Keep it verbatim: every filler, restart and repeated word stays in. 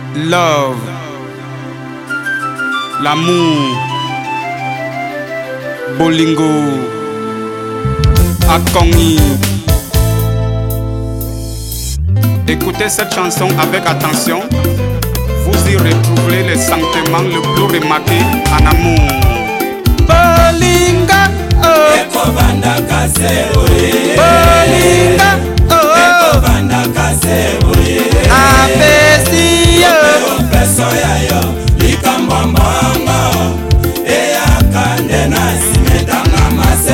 love, l'amour, bolingo, akongi. Écoutez cette chanson avec attention, vous y retrouverez les sentiments les plus remarqués en amour. Bolinga, oh. Bolinga.